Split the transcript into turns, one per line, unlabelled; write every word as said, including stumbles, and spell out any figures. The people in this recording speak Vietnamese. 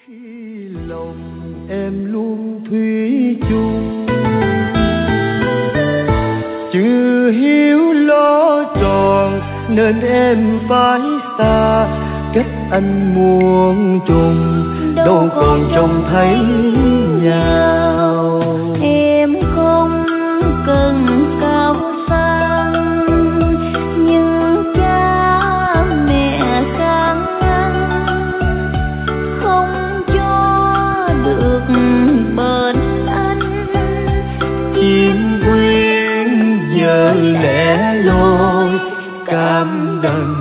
Khi lòng em luôn thủy chung, chưa hiếu lo tròn nên em phải xa cách anh muôn trùng, đâu còn trông thấy nhau.
Em không cần cao sang, nhưng cha mẹ can ngăn không cho được bên anh.
Chim quyến giờ lẻ loi cam đành